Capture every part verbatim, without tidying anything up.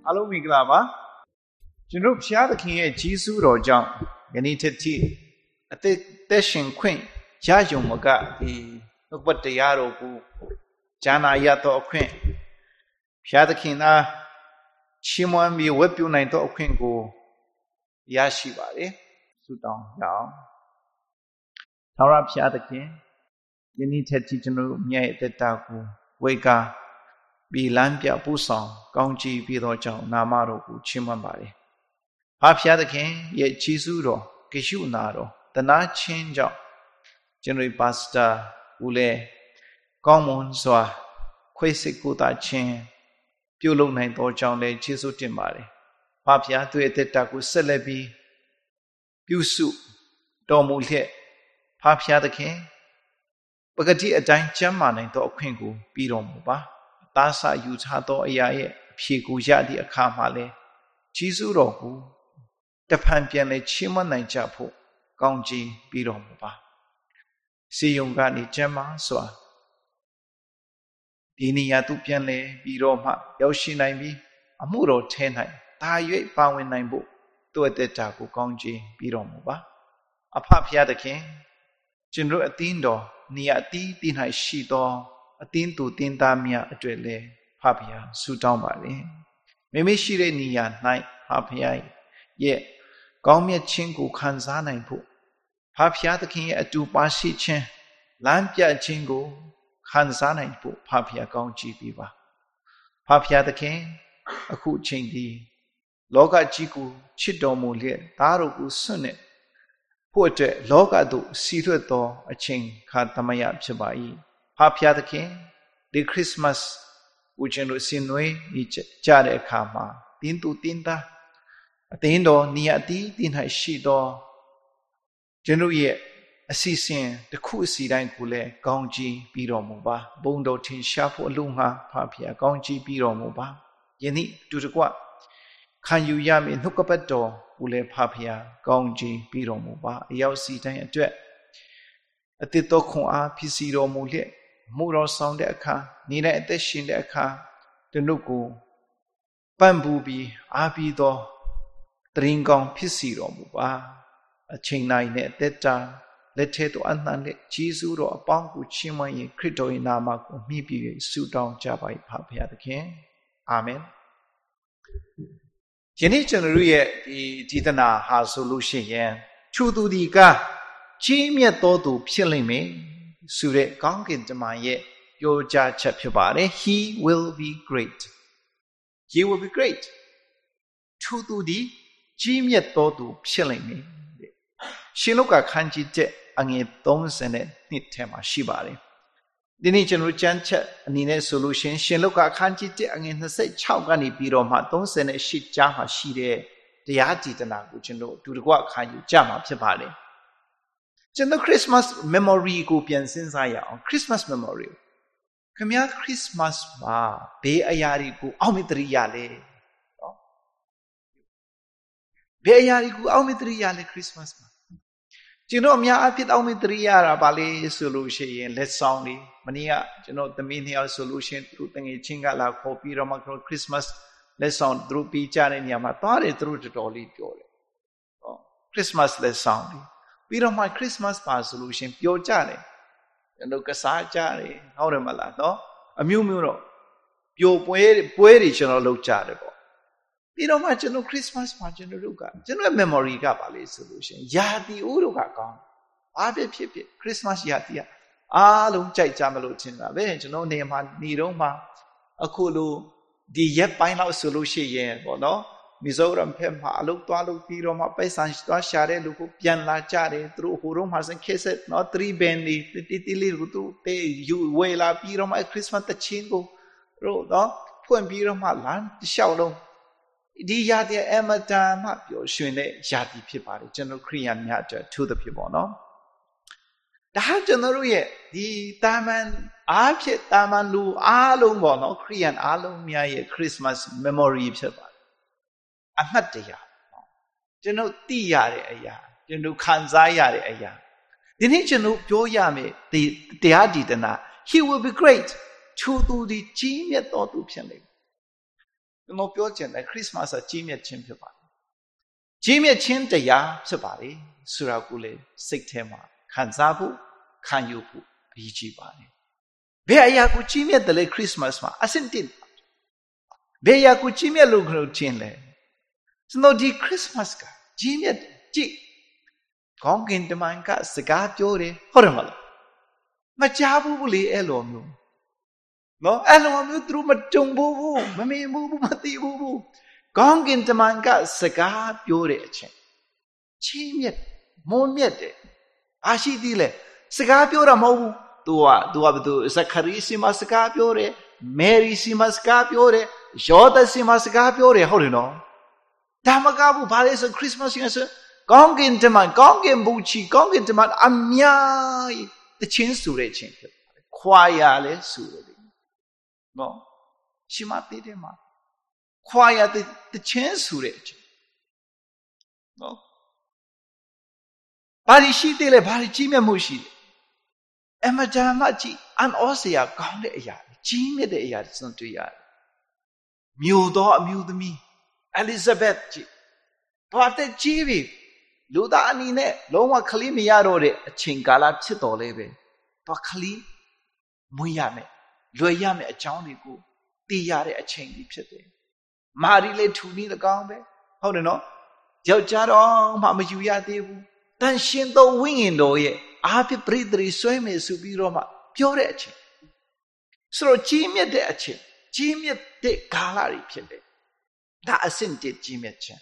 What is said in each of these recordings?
Hello, Miglava. General Piatkin, Jesus or John, Ganita T. A Teshin Queen, Jajo Moga, the Nobot de Yaro, Jana Yato Queen. Piatkin, ah, Chimon be whip you night of Queen go Yashibari, Sudan, now. Tara Piatkin, Ganita Tijano, Mia de Taku, Wega. Be Lampia Pusan, Gongji Birojo, Namaro, Chimambari. Hapia the king, yet Chizuro, Kishu Naro, the night change up. General Pasta, Ule, Gomon Soa, Quasikuta Chin, Pulo Night or John Le Chisu Timbari. Papia to it taku celebi, Pusu, Domulte, Papia the king. Bagati a dime German into a quingu, Biromuba. Tasa Utato Ayae, Pigujadi a Kamale, Chizuro, the Pampiane Chimana Japo, Gongji, Biromuba. See Yungani Gemma, Soa Dini Yatupiane, Biroma, Yoshinaibi, Amuro Tenai, Taye Bawin Naimbo, to a detaku, Gongji, Biromuba. A papia the king, General Atindo, Niati, Dinai Shido. A tin to tin damia a drele, papia, sudan bari. Mimi shire nia night, papia, ye, gomia chingu kanzana in po. Papia the king a do bashi chen, lampia chingu, kanzana in po, papia gongji biva. Papia the king, a ku chindi, loga jigu, chidomu le, darugu sunnet. Pote, loga do, siruto, a ching, katamaya chabai. Papia the king, the Christmas, which in Sinway, each Jare Kama, Tintu Tinta, Atindo, Niati, Tinha Shido, Genuye, Assissin, the Kusi Dankule, Gongji, Biromuba, Bondo Tin Shapo Lunga, Papia, Gongji, Biromuba, Yeni, Dudugua, can you yam in Hukapato, Ule Papia, Gongji, Biromuba, Yausi Tan Jet, a Tito Kua, Pisiro Mule. Muro sound the car, Nina at the shin the car, the Nuku, Bamboo be, Abido, Dringong Pisiro Muba, a chain nine at that time, let it to Antan, Jisuro, a Bangu Chimay, Crito in Namaku, Mibi, Sudan, Jabai, Papia the king. Amen. Jenichen Rie, the Titana has solution yen. Chudu diga, Jimmy Todo Pilling me. Sure, Gongin to my ye, your judge chapabare, he will be great. He will be great. To do the Jim yet do chilling me. Shinuka kanji jet and it don't send it, nit tema shibari. The nation ruchancha and in a solution, Shinuka kanji jet and in the say chowgani biroma, don't send a shit jama shide, the atitana, which you know, to the guac kanji jama chapari. The Christmas memory go pian since I am Christmas memory. Come here, Christmas ma be a yari go aumitri yale. Be a yari go aumitri yale Christmas ma. Do you know me? I put aumitri yara bale solution. Let's sound it. Mania, you know the meaning of solution through thingy chinga la copy Ramacro Christmas. Let's sound through picha and yamatare through the dolly. Christmas, let's sound it. We don't my Christmas bar solution, pure jare. And look at Sajare, how the malato, a mu muro, pure poerish or look jarable. We don't much no Christmas punch in the Luca. General memory gabale solution. Yadi Uruka gone. Abe pipi, Christmas yatia. Ah, long jay jamalutin, a bench, no name had Niroma, a kulu, the yet find out solution yen, or no? Mizoram Pempa, look to look Piroma, Pesan, Share, look Pian La Chare, through Hurum has a case, not three bendy, the titili, they you wela Piroma, Christmas the chingo, road, no, Puan Piroma land, the shallow. The Yadia Emma not your Shune, Yadi Pipari, General Korean Yaja to the people, no? The Hajanuye, the Taman, Archet Taman Lu, Alum, no Korean Alum, Mia, Christmas memory Pipari. I'm not the ya. You know, the yare, you know, Kanzaya. The nature no Joyame, the Adidana, he will be great. To do the genius or to piano. ကျွန်တော်ပြောချင်တယ်ခရစ်မတ်ကကြီးမြတ်ခြင်းဖြစ်ပါတယ်ကြီးမြတ်ခြင်းတရားဖြစ်ပါတယ်ဆိုတာကိုလေစိတ်ထဲမှာခံစားဖို့ခံယူဖို့အရေးကြီးပါတယ်ဘယ်အရာကိုကြီးမြတ်တယ်လဲခရစ်မတ်မှာအစင်တင်ဘယ်အရာကိုကြီးမြတ်လို့ခေါ်ခြင်းလဲကျွန်တော်ဒီခရစ်မတ်ကကြီးမြတ်ကြည့်ကောင်းကင်တမန်ကစကားပြောတယ်ဟုတ်တယ်မလားမကြားဘူးလေအဲ့လိုမျိုးနော်အဲ့လိုမျိုးသူတို့မကြုံဘူးမမြင်ဘူးမသိဘူးကောင်းကင်တမန်ကစကားပြောတဲ့အချိန်ချီးမြတ်မွန်းမြတ်တယ်အားရှိသေးလဲစကားပြောတာမဟုတ်ဘူး तू อ่ะ तू อ่ะဘယ်သူဇခရီစီမှာစကားပြောတယ်မယ်ရီစီမှာစကားပြောတယ်ယောသစီမှာစကားပြောတယ်ဟုတ်တယ်နော်ဒါမကဘူးဘာလဲဆိုခရစ်မတ်ရှင်ဆိုကောင်းကင်တမန်ကောင်းကင်ဘုချီကောင်းကင်တမန်အများကြီးတခြင်းဆိုတဲ့ခြင်းဖြစ်ပါတယ်ခွာရလဲဆိုတယ်နော်ရှိမသေးတယ်မှာခွာရတခြင်းဆိုတဲ့ခြင်းနော်ဘာရှိသေးလဲဘာကြီးမြတ်မှုရှိတယ်အမတန်မှကြီးအံ့ဩစရာကောင်းတဲ့အရာကြီးမြတ်တဲ့အရာတွေတွေ့ရတယ်မြို့တော်အမျိုးသမီးအဲလီဇဘက်ကြီးဘာတဲ့ကြီးပြီလူသားအနေနဲ့လုံးဝခလီမရတော့တဲ့အချိန်ကာလဖြစ်တော်လဲပဲတော့ခလီမွေးရမယ်လွယ်ရမယ်အကြောင်းတွေကိုသိရတဲ့အချိန်ကြီးဖြစ်တယ်မာရီလေးထူနေတကောင်းပဲဟုတ်တယ်နော်ယောက်ျားတော့မှမယူရသေးဘူးတန်ရှင်သောဝိညာဉ်တော်ရဲ့အားဖြင့်ပရိသေရီဆွဲမယ်ဆိုပြီးတော့မှပြောတဲ့အချိန်ဆိုတော့ကြီးမြတ်တဲ့အချိန်ကြီးမြတ်တဲ့ကာလတွေဖြစ်တယ်ဒါအဆင့်တကြီးမြတ်ခြင်း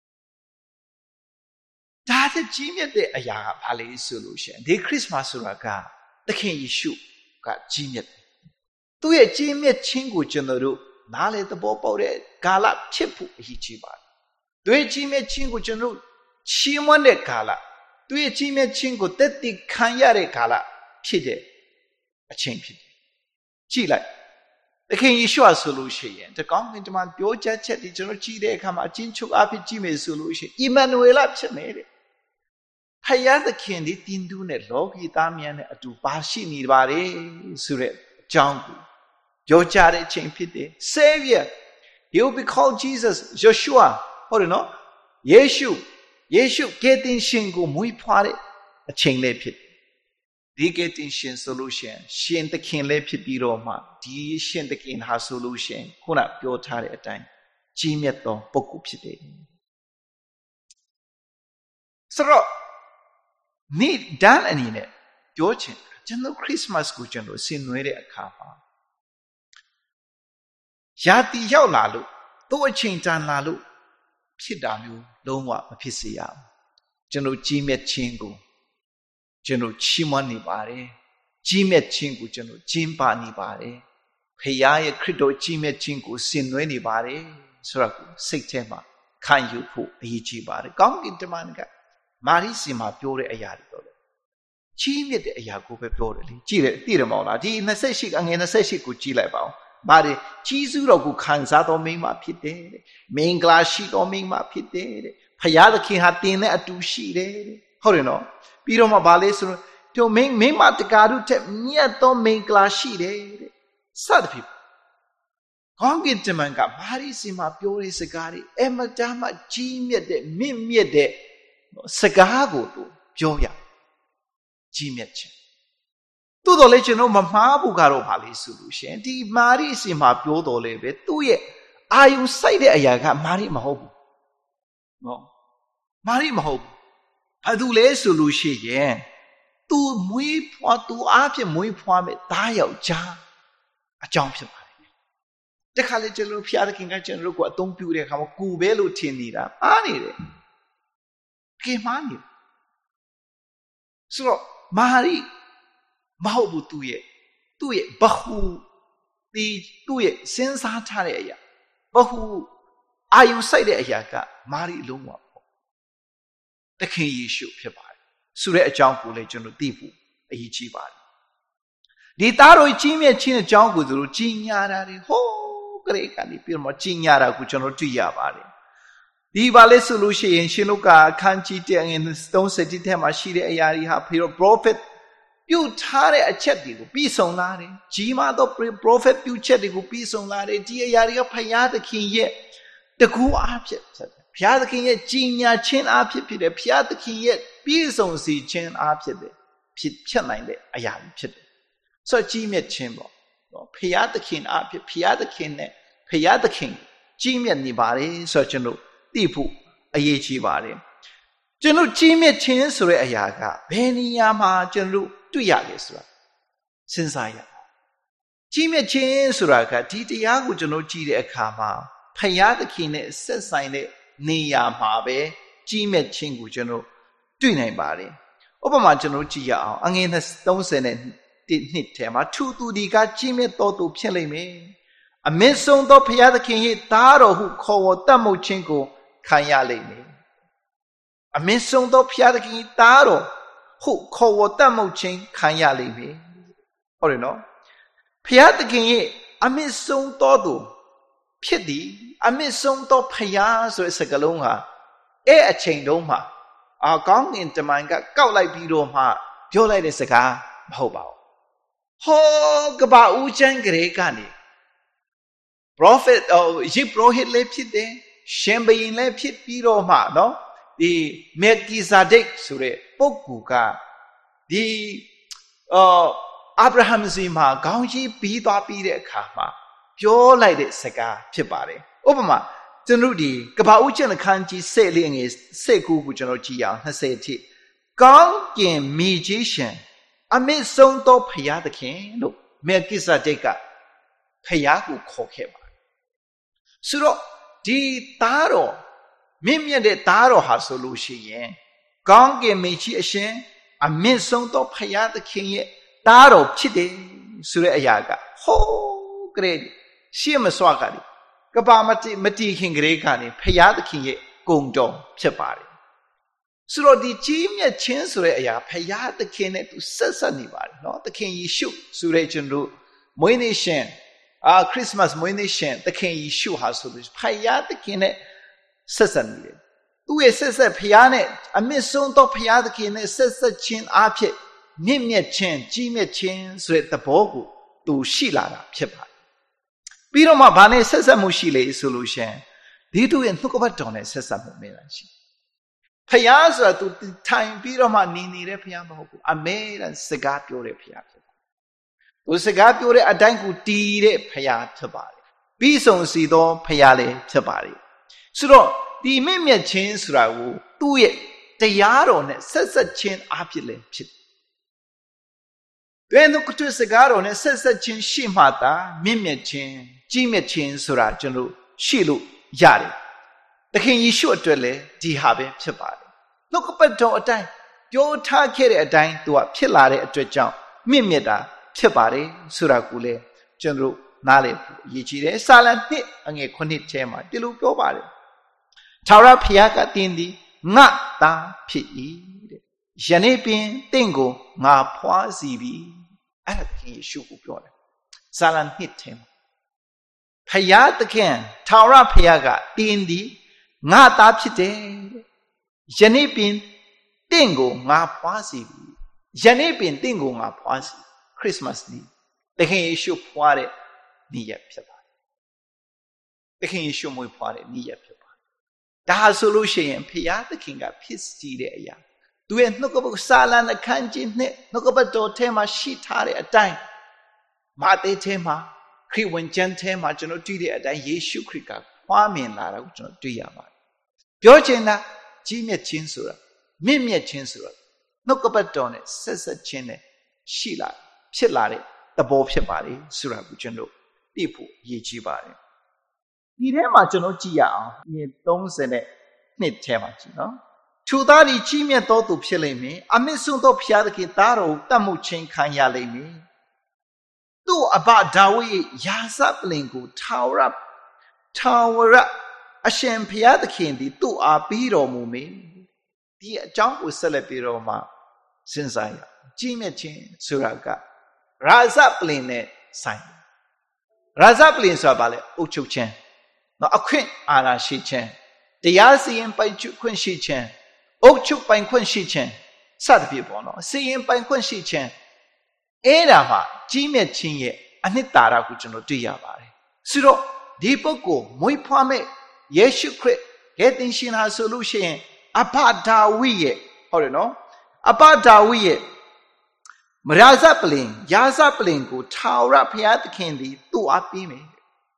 ဒါတဲ့ကြီးမြတ်တဲ့အရာကဘာလဲဆိုလို့ရှိရင်ဒီခရစ်မတ်ဆိုတာကသခင်ယေရှုကကြီးမြတ်တယ်သူ့ရဲ့ကြီးမြတ်ခြင်းကိုကျွန်တော်တို့နားလေသဘောပေါက်တဲ့ကာလဖြစ်ဖို့အရေးကြီးပါတယ်သူရဲ့ကြီးမြတ်ခြင်းကိုကျွန်တော်တို့ချီးမွမ်းတဲ့ကာလသူရဲ့ကြီးမြတ်ခြင်းကိုသက်သေခံရတဲ့ကာလဖြစ်တဲ့အချိန်ဖြစ်တယ်ကြည့်လိုက်သခင်ယေရှုဆိုလို့ရှိရင်တကောင်းကင်တမန်ပြောချက်ချက်ဒီကျွန်တော်ကြည့်တဲ့အခါမှာအချင်းချုပ်အဖြစ်ကြည့်မယ်ဆိုလို့ရှိရင်အီမန်နွေလဖြစ်မယ်တဲ့ဖယားသခင်ဒီတင်တူးနဲ့လောကီသားများနဲ့အတူပါရှိနေပါတယ်ဆိုတဲ့အကြောင်းကိုပြောကြတဲ့အချိန်ဖြစ်တယ် Savior he will be called Jesus Joshua ဟုတ်တယ်နော်ယေရှုယေရှုကယ်တင်ရှင်ကိုမွေးဖွားတဲ့အချိန်လေးဖြစ်တယ်ဒီကယ်တင်ရှင်ဆိုလို့ရှိရင်ရှင်သခင်လေးဖြစ်ပြီးတော့မှဒီရှင်သခင်ဟာဆိုလို့ရှိရင်ခုနပြောထားတဲ့အတိုင်းကြီးမြတ်သောပုဂ္ဂိုလ်ဖြစ်တယ်ဆိုတော့နေ့တန်းအနေနဲ့ပြောချင်တာကျွန်တော်ခရစ်မတ်ကိုကျွန်တော်ဆင်နွှဲတဲ့အခါမှာရာတီရောက်လာလို့သူ့အချိန်တန်လာလို့ဖြစ်တာမျိုးလုံးဝမဖြစ်စေရဘူးကျွန်တော်ကြီးမြတ်ခြင်းကိုကျွန်တော်ချီးမွမ်းနေပါတယ်ကြီးမြတ်ခြင်းကိုကျွန်တော်ကျင်းပနေပါတယ်ဖခင်ရဲ့ခရစ်တော်ကြီးမြတ်ခြင်းကိုဆင်နွှဲနေပါတယ်ဆိုတော့စိတ်ထဲမှာခံယူဖို့အရေးကြီးပါတယ်ကောင်းကင်တမန်ကမာရိစီမှာပြောတဲ့အရာတွေတော့လေကြီးမြတ်တဲ့အရာကိုပဲပြောတယ်လေကြည့်တယ်သိတယ်မဟုတ်လားဒီ၂၈အငယ်၂၈ကိုကြည့်လိုက်ပါဦးဘာတွေကြီးစုတော်ကိုခံစားတော်မိန်းမဖြစ်တယ်တဲ့မင်္ဂလာရှိတော်မိန်းမဖြစ်တယ်တဲ့ဖခင်သခင်ဟာတင်တဲ့အတူရှိတယ်တဲ့ဟုတ်တယ်နော်ပြီးတော့မှဘာလဲဆိုတော့ဒီမင်းမင်းမတကာတို့ထက်မြတ်သောမင်္ဂလာရှိတယ်တဲ့စသဖြင့်ကောင်းကင်တမန်ကမာရိစီမှာပြောတဲ့စကားတွေအမတန်မှကြီးမြတ်တဲ့မြင့်မြတ်တဲ့စကားကိုသူပြောရကြီးမြတ်ခြင်းသို့တော်လည်းကျွန်တော်မမှားဘူးကတော့ဘာလဲဆိုလို့ရှင်ဒီမာရိစီမှာပြောတော်လဲပဲသူ့ရဲ့အာယုစိုက်တဲ့အရာကမာရိမဟုတ်ဘူးနော်မာရိမဟုတ်ဘူးဘာသူလဲဆိုလို့ရှိရင်သူမွေးဖွားသူအားဖြင့်မွေးဖွားမဲ့သားယောက်ျားအကြောင်းဖြစ်ပါတယ်တခါလေကျွန်တော်ဖျားသခင်ကကျွန်တော်တို့ကိုအသုံးပြုတဲ့အခါမှာကိုပဲလို့ထင်နေတာအားနေတယ်ကေမာနေဆိုတော့မာရိမဟုတ်ဘူးသူရဲ့သူ့ရဲ့ဘဟုဒီသူ့ရဲ့စဉ်းစားထားတဲ့အရာဘဟုအာယုစိုက်တဲ့အရာကမာရိလုံးဝပေါ့သခင်ယေရှုဖြစ်ပါတယ်ဆိုတဲ့အကြောင်းကိုလည်းကျွန်တော်သိဖို့အရေးကြီးပါတယ်ဒီသားတော်ကြီးမြတ်ခြင်းအကြောင်းကိုသူတို့ကြီးညာတာတွေဟိုးကလေးကနေပြီးတော့ကြီးညာတာကိုကျွန်တော်တွေ့ရပါတယ်ဒီပါလဲဆိုလို့ရှိရင်ရှင်လုကာအခန်းကြီးတစ်အငယ်၃၀ထဲမှာရှိတဲ့အရာတွေဟာပြီးတော့ prophet ပြုတ်ထားတဲ့အချက်တွေကိုပြီးဆုံးလာတယ်ကြီးမားသော prophet ပြုတ်ချက်တွေကိုပြီးဆုံးလာတယ်ဒီအရာတွေကဘုရားသခင်ရဲ့တကူအားဖြင့်ဖြစ်တယ်ဘုရားသခင်ရဲ့ကြီးညာခြင်းအားဖြင့်ဖြစ်တယ်ဘုရားသခင်ရဲ့ပြည့်စုံစေခြင်းအားဖြင့်ဖြစ်ဖြစ်နိုင်တဲ့အရာဖြစ်တယ်ဆိုတော့ကြီးမြတ်ခြင်းပေါ့နော်ဘုရားသခင်အားဖြင့်ဘုရားသခင်နဲ့ဘုရားသခင်ကြီးမြတ်နေပါတယ်ဆိုတော့ကျွန်တော်သိဖို့အရေးကြီးပါတယ်ကျွန်တော်ကြီးမြတ်ခြင်းဆိုတဲ့အရာကဘယ်နေရာမှာကျွန်တော်တွေ့ရလဲဆိုတာစဉ်းစားရအောင်ကြီးမြတ်ခြင်းဆိုတာကဒီတရားကိုကျွန်တော်ကြည့်တဲ့အခါမှာဖယားသခင်နဲ့ဆက်ဆိုင်တဲ့နေရာမှာပဲကြီးမြတ်ခြင်းကိုကျွန်တော်တွေ့နိုင်ပါတယ်ဥပမာကျွန်တော်ကြည့်ရအောင်အငယ်သုံးဆယ်နဲ့နှစ်ထဲမှာထူသူဒီကကြီးမြတ်တော်သူဖြစ်လိမ့်မယ်အမင်းဆုံးသောဖယားသခင်ရဲ့သားတော်ဟုခေါ်ဝေါ်တတ်မှုခြင်းကိုခံရလိမ့်မယ်အမင်းဆုံးသောဖယားသခင်၏သားတော်ဟုခေါ်ဝေါ်တတ်မှုခြင်းခံရလိမ့်မယ်ဟုတ်တယ်နော်ဖယားသခင်ရဲ့အမင်းဆုံးသောသူဖြစ်သည်အမင်းဆုံးသောဖယားဆိုတဲ့စကားလုံးဟာအဲ့အချိန်တုန်းမှာအာကောင်းကင်တမန်ကကောက်လိုက်ပြီးတော့မှပြောလိုက်တဲ့စကားမဟုတ်ပါဘူးဟောကဘာဦးချမ်းကလေးကနေ prophet ယေဘရဟိလည်းဖြစ်တယ်ရှင်ဘုရင်လည်းဖြစ်ပြီးတော့မှနော်ဒီမေကီဇာဒက်ဆိုတဲ့ပုဂ္ဂိုလ်ကဒီအာအာဗြဟံစီမှာခေါင်းကြီးပြီးသွားပြီးတဲ့အခါမှာပြောလိုက်တဲ့စကားဖြစ်ပါတယ်ဥပမာကျွန်တော်ဒီကဘာဦးကျန်ခန်းကြီး၁၀လေးငယ်၁၉ကိုကျွန်တော်ကြည့်ရအောင်၂၀အထိကောင်းကင်မြေကြီးရှင်အမစ်ဆုံးသောဖယားသခင်လို့မေကီဇာဒက်ကဖယားကိုခေါ်ခဲ့ပါတယ်ဆိုတော့ဒီသားတော်မြင့်မြတ်တဲ့သားတော်ဟာဆိုလို့ရှိရင်ကောင်းကင်မြေကြီးအရှင်အမစ်ဆုံးသောဖယားသခင်ရဲ့သားတော်ဖြစ်တယ်ဆိုတဲ့အရာကဟိုးကလေးရှေ့မစွာကလေးကဘာမတိမတီခင်ကလေးကနေဖယားသခင်ရဲ့ဂုဏ်တော်ဖြစ်ပါတယ်ဆိုတော့ဒီကြီးမြတ်ခြင်းဆိုတဲ့အရာဖယားသခင်နဲ့သူဆက်ဆက်နေပါတယ်เนาะသခင်ယေရှုဆိုတဲ့ကျွန်တော်မွေးနေ့ရှင်အာခရစ်စမတ်မွေးနေ့ရှင်သခင်ယေရှုဟာဆိုလို့ဖယားသခင်နဲ့ဆက်ဆက်နေတယ်သူ့ရဲ့ဆက်ဆက်ဖယားနဲ့အမြင့်ဆုံးသောဖယားသခင်နဲ့ဆက်ဆက်ခြင်းအဖြစ်မြင့်မြတ်ခြင်းကြီးမြတ်ခြင်းဆိုတဲ့သဘောကိုသူရှိလာတာဖြစ်ပါတယ်ပြီးတော့မှဘာနဲ့ဆက်ဆက်မှုရှိလေဆိုလို့ရှင်ဒီသူရဲ့နှုတ်ကပတ်တော်နဲ့ဆက်ဆက်မှုမြင်လာရှိဖယားဆိုတာသူထိုင်ပြီးတော့မှနေနေတဲ့ဖယားမဟုတ်ဘူးအမဲတန်စကားပြောတဲ့ဖယားဖြစ်ပါတယ်သူစကားပြောတဲ့အတိုင်းကိုတည်တဲ့ဖယားဖြစ်ပါတယ်ပြီးဆုံးစီသောဖယားလည်းဖြစ်ပါတယ်ဆိုတော့ဒီမြင့်မြတ်ခြင်းဆိုတာကိုသူ့ရဲ့တရားတော်နဲ့ဆက်ဆက်ခြင်းအဖြစ်လည်းဖြစ်တယ်တွင်သူစကားတော်နဲ့ဆက်ဆက်ခြင်းရှိမှသာမြင့်မြတ်ခြင်းကြီးမြတ်ခြင်းဆိုတာကျွန်တော်ရှိလို့ရတယ်သခင်ယေရှုအတွက်လည်းဒီဟာပဲဖြစ်ပါတယ်နှုတ်ကပတ်တော်အတိုင်းပြောထားခဲ့တဲ့အတိုင်းသူကဖြစ်လာတဲ့အတွက်ကြောင့်မြင့်မြတ်တာဖြစ်ပါတယ်ဆိုတာကိုလည်းကျွန်တော်နားလည်ဖို့အရေးကြီးတယ်စာလံနှစ်အငယ်ခုနှစ်ထဲမှာဒီလိုပြောပါတယ်ထာဝရဘုရားကတင်းသည်ငါသားဖြစ်၏တဲ့ယနေ့ပင်တင့်ကိုငါဖွားစီပြီအဲ့ဒါသခင်ယေရှုကိုပြောတယ်စာလံနှစ်ထဲမှာဖယားသခင်ထာဝရဘုရားကတင်းသည်ငါသားဖြစ်တယ်ယနေ့ပင်တင့်ကိုငါဖွားစီပြီယနေ့ပင်တင့်ကိုငါဖွားစီခရစ်စမတ်နေ့သခင်ယေရှုဖွားတဲ့နေ့ရက်ဖြစ်ပါတယ်သခင်ယေရှုမွေးဖွားတဲ့နေ့ရက်ဖြစ်ပါတယ်ဒါဆိုလို့ရှိရင်ဖယားသခင်ကဖြစ်စီတဲ့အရာသူရဲ့နှုတ်ကပတ်စာလံအခန်းကြီးနှစ်နှုတ်ကပတ်တော်ထဲမှာရှိထားတဲ့အတိုင်းမာသဲထဲမှာခရစ်ဝင်ကျမ်းထဲမှာကျွန်တော်တွေ့တဲ့အတိုင်းယေရှုခရစ်ကဖွားမြင်လာတာကိုကျွန်တော်တွေ့ရပါတယ်ပြောချင်တာကြီးမြတ်ခြင်းဆိုတာမြင့်မြတ်ခြင်းဆိုတာနှုတ်ကပတ်တော်နဲ့ဆက်ဆက်ခြင်းနဲ့ရှိလာဖြစ်လာတဲ့သဘောဖြစ်ပါလေဆိုတာကိုကျွန်တော်သိဖို့ရည်ကြီးပါတယ်ဒီထဲမှာကျွန်တော်ကြည့်ရအောင်ဒီသုံးဆယ်နဲ့နှစ်ထဲမှာကြည့်နော်သူသားဒီကြီးမြတ်သောသူဖြစ်လိမ့်မယ်အမစ်ဆုံးသောဘုရားသခင်သားတော်တတ်မှုချင်းခံရလိမ့်မယ်သူ့အဘဒါဝိဒ်ရဲ့ယာစပလင်ကိုထာဝရထာဝရအရှင်ဘုရားသခင်သည်သူ့အားပေးတော်မူမည်ဒီအကြောင်းကိုဆက်လက်ပြီးတော့မှစဉ်းစားရကြီးမြတ်ခြင်းဆိုတာကရာဇပလင်နဲ့ဆိုင်ရာဇပလင်ဆိုတာဘာလဲအုပ်ချုပ်ခြင်းနော်အခွင့်အာဏာရှိခြင်းတရားစီရင်ပိုင်ခွင့်ရှိခြင်းအုပ်ချုပ်ပိုင်ခွင့်ရှိခြင်းစသဖြင့်ပေါ့နော်စီရင်ပိုင်ခွင့်ရှိခြင်းအဲ့ဒါမှကြီးမြတ်ခြင်းရဲ့အနှစ်သာရကိုကျွန်တော်တွေ့ရပါတယ်ဆိုတော့ဒီပုဂ္ဂိုလ်မွေးဖွားမဲ့ယေရှုခရစ်ကယ်တင်ရှင်ဟာဆိုလို့ရှိရင်အဘဒါဝိရဲ့ဟုတ်တယ်နော်အဘဒါဝိရဲ့မရာဇပလင်ယာဇပလင်ကိုထာဝရဘုရားသခင်သည်သူ့အားပေးမယ်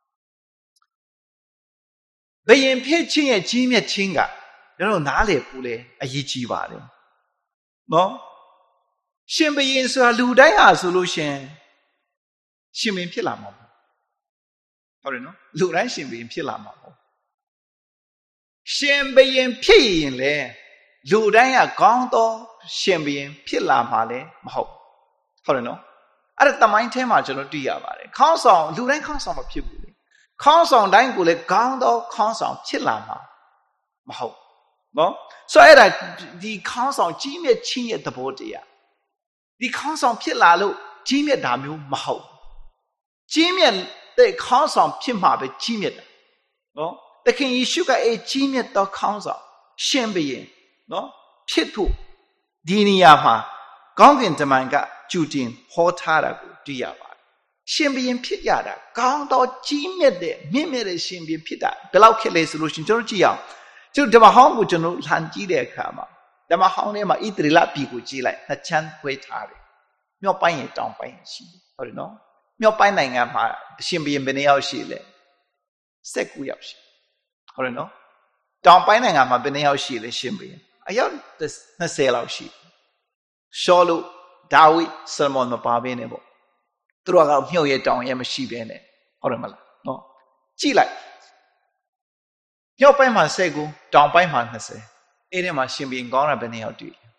ဘယင်ဖြစ်ခြင်းရဲ့ကြီးမြတ်ခြင်းကကျွန်တော်နားလေပူလေအရေးကြီးပါတယ်နော်ရှင်ဘယင်ဆိုတာလူတိုင်းဟာဆိုလို့ရှင်ရှင်ဘယင်ဖြစ်လာမှာပေါ့ဟုတ်တယ်နော်လူတိုင်းရှင်ဘယင်ဖြစ်လာမှာပေါ့ရှင်ဘယင်ဖြစ်ရင်လေလူတိုင်းကကောင်းသောရှင်ဘယင်ဖြစ်လာမှာလေမဟုတ်ဟုတ်တယ်နော်အဲ့ဒါတမိုင်းထဲမှာကျွန်တော်တွေ့ရပါတယ်ခေါင်းဆောင်လူတိုင်းခေါင်းဆောင်မဖြစ်ဘူးလေခေါင်းဆောင်တိုင်းကိုလည်းကောင်းသောခေါင်းဆောင်ဖြစ်လာမှာမဟုတ်နော်ဆိုအဲ့ဒါဒီခေါင်းဆောင်ကြီးမြတ်ခြင်းရဲ့သဘောတရားဒီခေါင်းဆောင်ဖြစ်လာလို့ကြီးမြတ်တာမျိုးမဟုတ်ကြီးမြတ်တဲ့ခေါင်းဆောင်ဖြစ်မှာပဲကြီးမြတ်တာနော်သခင်ယေရှုကအဲ့ကြီးမြတ်သောခေါင်းဆောင်ရှင်ဘုရင်နော်ဖြစ်ဖို့ဒီနေရာမှာကောင်းကင်တမန်ကကျူတင်ဟောထားတာကိုတွေ့ရပါတယ်ရှင်ဘုရင်ဖြစ်ရတာကောင်းသောကြီးမြတ်တဲ့မြင့်မြတ်တဲ့ရှင်ဘုရင်ဖြစ်တာဘယ်လောက်ခက်လဲဆိုလို့ရှင်ကျွန်တော်ကြည့်အောင်ကျွန်တော်ဓမ္မဟောင်းကိုကျွန်တော်လှန်ကြည့်တဲ့အခါမှာဓမ္မဟောင်းထဲမှာဣသရေလပြည်ကိုကြည့်လိုက်နှစ်ချမ်းခွဲထားတယ်မြောက်ပိုင်းရင်တောင်ပိုင်းရှိတယ်ဟုတ်တယ်နော်မြောက်ပိုင်းနိုင်ငံမှာရှင်ဘုရင်ဘယ်နှယောက်ရှိလဲ၁၉ယောက်ရှိဟုတ်တယ်နော်တောင်ပိုင်းနိုင်ငံမှာဘယ်နှယောက်ရှိလဲရှင်ဘုရင်အယောက်၂၀လောက်ရှိရှောလုဒါဝိဆလမွန်မပါဘဲနဲ့ပေါ့သူတို့ကမြုပ်ရတောင်ရမရှိဘဲနဲ့ဟုတ်တယ်မလားနော်ကြည့်လိုက်မြောက်ပိုင်းမှာ၁၉တောင်ပိုင်းမှာ၂၀အဲ့ဒီမှာရှင်ဘုရင်ကောင်းတာဘယ်နှယောက်တွေ့လဲ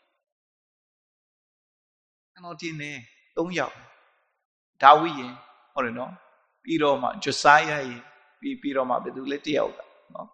ကျွန်တော်ဒီနေ့၃ယောက်ဒါဝိရင်ဟုတ်တယ်နော်ပြီးတော့မှဂျိုဆိုင်းယာရင်ပြီးပြီးတော့မှဘယ်သူလဲတယောက်ကနော်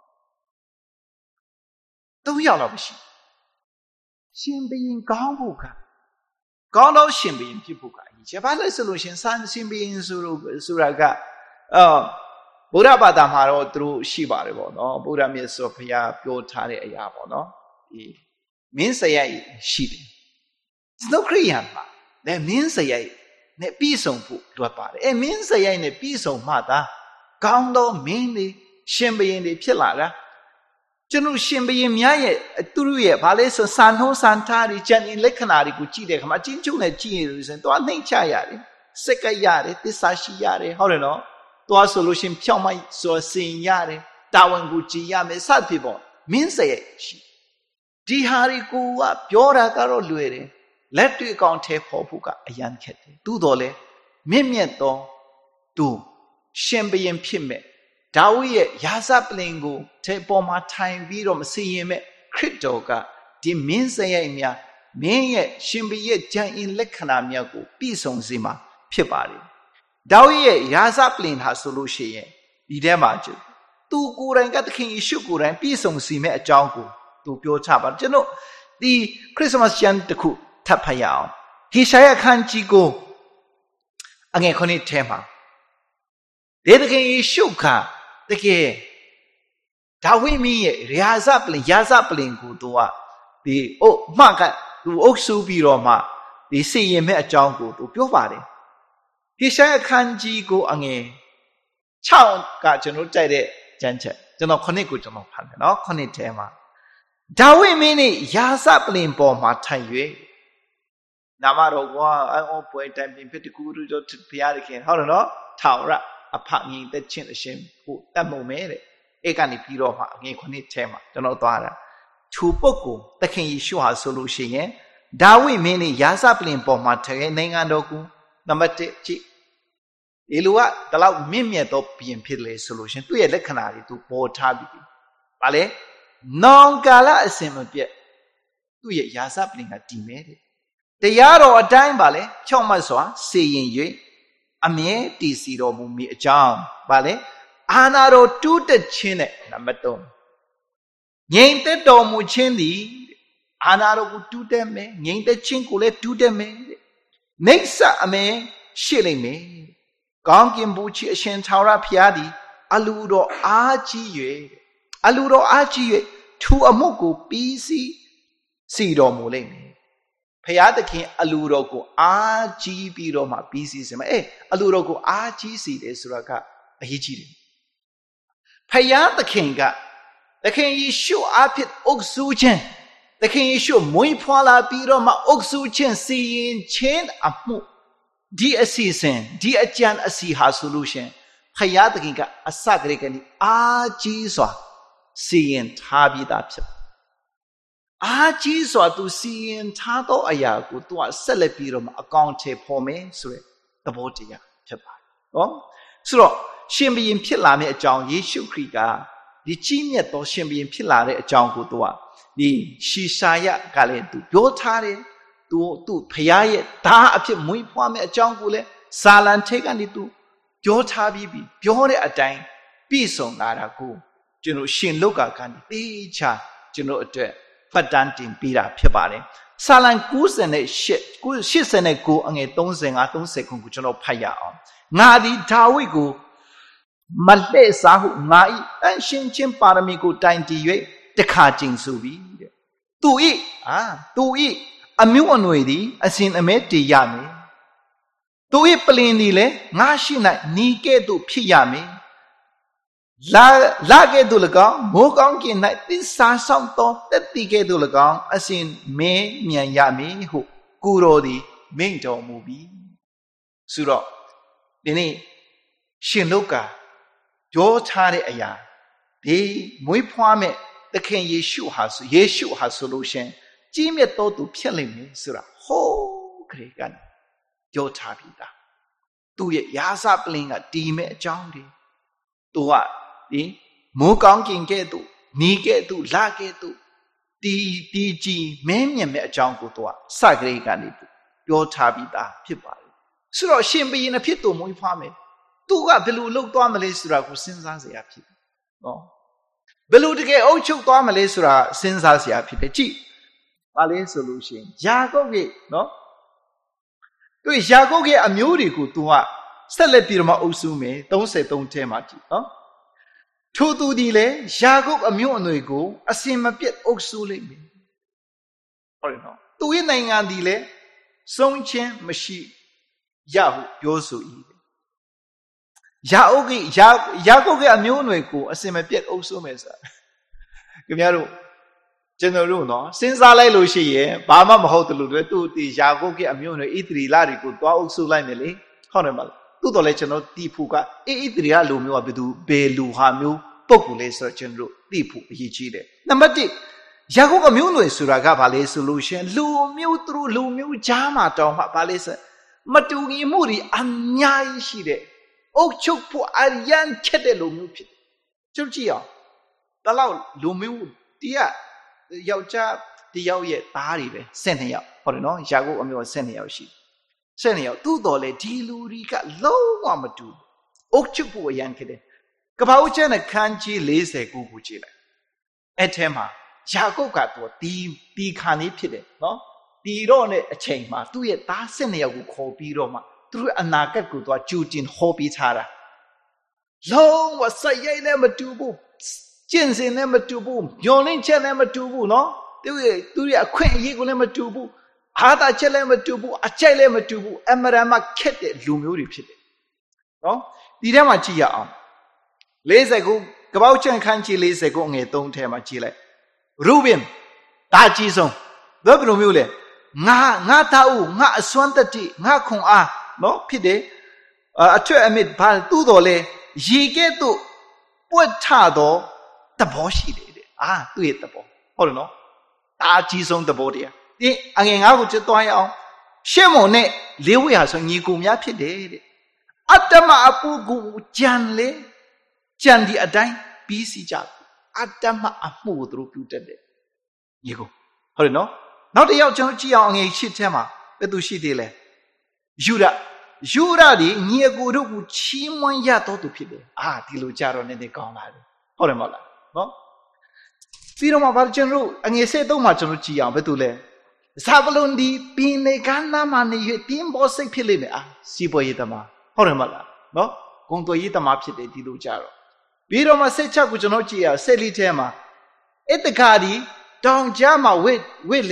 ၃ယောက်လောက်ပဲရှိရှင်ဘုရင်ကောင်းဖို့ကကောင်းတော့ရှင်ဘုရင်ဖြစ်ဖို့ကအရေးကြီးဘာလဲဆိုလို့ရှင်ဆန်ရှင်ဘုရင်ဆိုလို့ဆိုတာကအာဗုဒ္ဓဘာသာမှာတော့သူတို့ရှိပါတယ်ပေါ့နော်ဗုဒ္ဓမြတ်စွာဘုရားပြောထားတဲ့အရာပေါ့နော်ဒီမင်းစရိုက်ရှိတယ်စနုခရိယံမှာလည်းမင်းစရိုက်နဲ့ပြီးဆုံးဖို့လွတ်ပါတယ်အဲမင်းစရိုက်နဲ့ပြီးဆုံးမှသာကောင်းသောမင်းတွေရှင်ဘုရင်တွေဖြစ်လာတာကျွန်တော်ရှင်ဘုရင်များရဲ့သူတို့ရဲ့ဘာလဲဆိုစံနှုံးစံထားတွေကျန်တဲ့လက္ခဏာတွေကိုကြည့်တဲ့အခါမှာအချင်းချင်းနဲ့ကြည့်ရလို့ဆိုရင်တော့နှိမ့်ချရတယ်စက်ကရတယ်သစ္စာရှိရတယ်ဟုတ်တယ်နော်သွားဆိုလို့ရှင်ဖြောင်းမိုက်ဆိုစင်ရတယ်တာဝန်ကိုကြည်ရမယ်စသဖြင့်ပေါ့မင်းစရိုက်ရှိဒီဟာတွေကိုကပြောတာကတော့လွယ်တယ်လက်တွေ့အကောင်ထဲပေါ်ဖို့ကအရန်ခက်တယ်သို့တော်လဲမြင့်မြတ်သောသူရှင်ဘုရင်ဖြစ်မဲ့ဒါဝိရဲ့ယာဇပလင်ကိုထဲပေါ်မှာထိုင်ပြီးတော့မစီရင်မဲ့ခရစ်တော်ကဒီမင်းစရိုက်များမင်းရဲ့ရှင်ဘုရင်ကြံအင်လက္ခဏာများကိုပြည့်စုံစေမှာဖြစ်ပါတယ်ဒါဝိရဲ့ယာဇပလင်ဟာဆိုလို့ရှိရင်ဒီထဲမှာသူကိုယ်တိုင်ကသခင်ယေရှုကိုယ်တိုင်ပြည့်စုံစေမဲ့အကြောင်းကိုသူပြောချပါကျွန်တော်ဒီခရစ်စမတ်ကျမ်းတစ်ခုထပ်ဖတ်ရအောင်ဟေရှာယခန်းကြီးကိုအငယ်ခုနှစ်ထဲမှာဒီသခင်ယေရှုကတကယ်ဒါဝိမင်းရဲ့ယာဇပလင်ယာဇပလင်ကိုသူကဒီအိုမှကသူအုပ်စုပြီးတော့မှဒီစီရင်မဲ့အကြောင်းကိုသူပြောပါတယ်ဟေရှာယခန်းကြီးကိုအငယ်၆ကကျွန်တော်ကြိုက်တဲ့ကျမ်းချက်ကျွန်တော်ခုနှစ်ကိုကျွန်တော်ဖတ်မယ်နော်ခုနှစ်ထဲမှာဒါဝိမင်းနဲ့ယာဇပလင်ပေါ်မှာထိုင်၍နာမတော်ကအောပွဲတိုင်ပင်ဖြစ်တကူတို့ဘုရားသခင်ဟုတ်တယ်နော်ထာဝရအဖငြိမ်သက်ခြင်းအရှင်ကိုတတ်မှုမဲတဲ့အဲ့ကနေပြီးတော့မှငွေခုနှစ်ထဲမှာကျွန်တော်သွားတာသူပုဂ္ဂိုလ်သခင်ယေရှုဟာဆိုလို့ရှိရင်ဒါဝိမင်းနဲ့ယာဇပလင်ပေါ်မှာထိုင်နိုင်ငံတော်ကိုနံပါတ်၁ကြည့်ဒီလူကဒီလောက်မြင့်မြတ်သောဘုရင်ဖြစ်လေဆိုလို့ရှင်သူ့ရဲ့လက္ခဏာတွေသူပေါ်ထားပြီးပြီဗာလေနောင်ကာလအစဉ်မပြတ်သူ့ရဲ့ယာဇပလင်ကတည်မဲတဲ့တရားတော်အတိုင်းဗာလေဖြောင့်မတ်စွာစေရင်၍အမြဲတည်စီတော်မူမည်အကြောင်းဗာလေအာနာတော်တူးတက်ခြင်းနဲ့နံပါတ်၃ငြိမ်သက်တော်မူခြင်းသည်အာနာတော်ကိုတူးတက်မယ်ငြိမ်သက်ခြင်းကိုလည်းတူးတက်မယ်တဲ့နိစ္စအမြဲရှိလိမ့်မယ်ကောင်းကင်ဘုရားအရှင်ထာဝရဘုရားသည်အလူတော်အားကြီး၍အလူတော်အားကြီး၍ထူအမှုကိုပြီးစီစီတော်မူလိမ့်မယ်ဖယားသခင်အလူတော်ကိုအားကြီးပြီးတော့မှပြီးစီစဉ်မှာအေးအလူတော်ကိုအားကြီးစီတယ်ဆိုတာကအရေးကြီးတယ်ဖယားသခင်ကသခင်ယေရှုအားဖြင့်အုပ်စုခြင်းသခင်ယေရှုမွေးဖွားလာပြီးတော့မှအုပ်စုခြင်းစီရင်ခြင်းအမှုဒီအစီအစဉ်ဒီအကြံအစီဟာဆိုလို့ရှင်ဖယားသခင်ကအစကတည်းကနေအားကြီးစွာစီရင်ထားပြီးသားဖြစ်အားကြီးစွာသူစီရင်ထားသောအရာကိုသူကဆက်လက်ပြီးတော့မှအကောင့်ထဲပေါ်မယ်ဆိုတဲ့သဘောတရားဖြစ်ပါတယ်နော်ဆိုတော့ရှင်ဘုရင်ဖြစ်လာမယ့်အကြောင်းယေရှုခရစ်ကဒီကြီးမြတ်သောရှင်ဘုရင်ဖြစ်လာတဲ့အကြောင်းကိုသူကဒီရှီရှာယကလည်းသူပြောထားတယ်သူသူဖျားရဲ့ဓာအဖြစ်မွေးဖွားမယ့်အကြောင်းကိုလည်းဇာလံထဲကနေသူပြောထားပြီးပြီပြောတဲ့အတိုင်းပြည့်စုံလာတာကိုကျွန်တော်ရှင်လုကာကနေတေချာကျွန်တော်အတွက်ဖတ်တမ်းတင်ပေးတာဖြစ်ပါတယ်ဇာလံ၉၈ ၈၉အငယ်၃၅ ၃၀ခုကိုကျွန်တော်ဖတ်ရအောင်ငါသည်ဒါဝိဒ်ကိုမလှည့်စားဟုငါ၏အရှင်ချင်းပါရမီကိုတိုင်တည်၍တခါကျင်ဆိုပြီတဲ့သူ၏အာသူ၏အမျိုးအနွယ်သည်အစဉ်အမဲတည်ရမည်သူ၏ပလင်သည်လည်းငါရှိ၌နီးကဲ့သို့ဖြစ်ရမည်လာလာကဲ့သို့၎င်းမိုးကောင်းကင်၌သစ္စာဆောင်သောတက်တိကဲ့သို့၎င်းအစဉ်မဲမြန်ရမည်ဟုကိုတော်သည်မိန့်တော်မူပြီဆိုတော့ဒီနေ့ရှင်လုကာပြောထားတဲ့အရာဒီမွေးဖွားမဲ့သခင်ယေရှုဟာဆိုယေရှုဟာဆိုလို့ရှင်ကြီးမြတ်တော်သူဖြစ်လိမ့်မယ်ဆိုတာဟိုးခရေကနေပြောထားပြီးသားသူ့ရဲ့ရာဇပလင်ကတီးမဲ့အကြောင်းတွေသူကဒီမိုးကောင်းကင်ကဲ့သို့နီးကဲ့သို့လာကဲ့သို့တီးတီးကြီးမင်းမြတ်မဲ့အကြောင်းကိုသူကစကရေကနေပြောထားပြီးသားဖြစ်ပါတယ်ဆိုတော့ရှင်ဘုရင်အဖြစ်သူမွေးဖွားမယ်သူကဘယ်လိုလုပ်သွားမလဲဆိုတာကိုစဉ်းစားစရာဖြစ်တယ်နော်ဘယ်လိုတကယ်အုပ်ချုပ်သွားမလဲဆိုတာစဉ်းစားစရာဖြစ်တယ်ကြည့်ဘာလဲဆိုလို့ရှိရင်ယာကုပ်ရဲ့နော်သူယာကုပ်ရဲ့အမျိုးတွေကိုသူကဆက်လက်ပြီးတော့မှအုပ်စုမယ်၃၃ထဲမှာကြည့်နော်ထိုသူဒီလေယာကုပ်အမျိုးအနွယ်ကိုအစင်မပြတ်အုပ်စုလိုက်မယ်ဟုတ်တယ်နော်သူရဲ့နိုင်ငံဒီလေဆုံးချင်းမရှိရဟုပြောဆို၏ယာအုပ်ကယာယာကုပ်ရဲ့အမျိုးအနွယ်ကိုအစင်မပြတ်အုပ်စုမယ်ဆိုတာခင်ဗျားတို့ကျွန်တော်တို့နော်စဉ်းစားလိုက်လို့ရှိရင်ဘာမှမဟုတ်တယ်လို့တွေသူ့ဒီယာကုပ်ရဲ့အမျိုးအနွယ်ဣသရီလတွေကိုတွားအုပ်စုလိုက်မယ်လေဟုတ်တယ်မလားသို့တော်လည်းကျွန်တော်တိဖို့ကအေးဣသရီလလူမျိုးကဘယ်သူဘယ်လူဟာမျိုးပုဂ္ဂိုလ်လဲဆိုတော့ကျွန်တော်တို့တိဖို့အရေးကြီးတယ်နံပါတ်၁ယာကုပ်အမျိုးအနွယ်ဆိုတာကဘာလဲဆိုလို့ရှိရင်လူမျိုးသူတို့လူမျိုးကြားမှာတောင်းမှဘာလဲဆိုမတူညီမှုတွေအများကြီးရှိတယ်အုတ်ချုပ်ဖို့အရန်ခက်တဲ့လူမျိုးဖြစ်ကျုပ်ကြည့်အောင်တလောက်လူမျိုးတရားယောက်ျားတယောက်ရဲ့သားတွေပဲ၁၂ယောက်ဟုတ်တယ်နော်ယာကုပ်အမျိုး၁၂ယောက်ရှိ၁၂ယောက်သူ့တော်လေဒီလူတွေကလုံးဝမတူအုတ်ချုပ်ဖို့အရန်ခက်တယ်ကပ္ပဦးကျမ်းနဲ့ခန်းကြီး၄၉ကိုကြည့်လိုက်အဲ့ထဲမှာယာကုပ်ကတော့ဒီဒီခါလေးဖြစ်တယ်နော်ဒီတော့နဲ့အချိန်မှာသူ့ရဲ့သား၁၂ယောက်ကိုခေါ်ပြီးတော့မှသူတို့အနာဂတ်ကိုသွားကြိုတင်ဟောပေးထားတာလုံးဝစရိုက်နဲ့မတူဘူးကျင့်စဉ်နဲ့မတူဘူးညွန်လင်းချက်နဲ့မတူဘူးနော်သူရဲ့သူရဲ့အခွင့်အရေးကိုလည်းမတူဘူးအာသာချက်လည်းမတူဘူးအကြိုက်လည်းမတူဘူးအမရမခက်တဲ့လူမျိုးတွေဖြစ်တယ်နော်ဒီထဲမှာကြည့်ရအောင်၄၉ကပ္ပဦးကျမ်းခန်းကြီး၄၉အငယ်၃ထဲမှာကြည့်လိုက်ရူဘင်ဒါကြီးဆုံးဘယ်လိုမျိုးလဲငါငါသားဦးငါအစွမ်းတတိငါခွန်အားနော်ဖြစ်တယ်အထွတ်အမြစ်ဘာတူတော်လဲရေကဲ့သို့ပွတ်ထသောသဘောရှိတယ်တဲ့အာသူ့ရဲ့သဘောဟုတ်တယ်နော်ဒါအကြီးဆုံးသဘောတရားဒီအငယ်ငါးကိုကျွတ်သွားရအောင်ရှေ့မုံနဲ့လေးဝေဟာဆိုညီကိုများဖြစ်တယ်တဲ့အတ္တမအပူကိုကြံလေကြံဒီအတိုင်းပြီးစီကြအတ္တမအမှုကိုသူတို့ပြုတတ်တယ်ညီကိုဟုတ်တယ်နော်နောက်တစ်ယောက်ကျွန်တော်ကြည့်အောင်အငယ်ရှစ်ထဲမှာဘယ်သူရှိသေးလဲယူရယူရဒီညီအကိုတို့ကိုချီးမွမ်းရတော့သူဖြစ်တယ်အာဒီလိုကြတော့နည်းနည်းကောင်းလာတယ်ဟုတ်တယ်မဟုတ်လားနော်ပြီးတော့မှဘာကျွန်တော်အငယ်၁၃မှာကျွန်တော်ကြည့်အောင်ဘယ်သူလဲဇာဗလုန်ဒီပင်လေကမ်းနားမှာနေရတင်းပေါ်စိတ်ဖြစ်လိမ့်မယ်အာစီးပွားရေးသမားဟုတ်တယ်မဟုတ်လားနော်ဂုံတော်ရေးသမားဖြစ်တယ်ဒီလိုကြတော့ပြီးတော့မှ၁၆ကိုကျွန်တော်ကြည့်ရဆက်လီထဲမှာအတ္တခါဒီတောင်ကြားမှာဝစ်ဝစ်လက်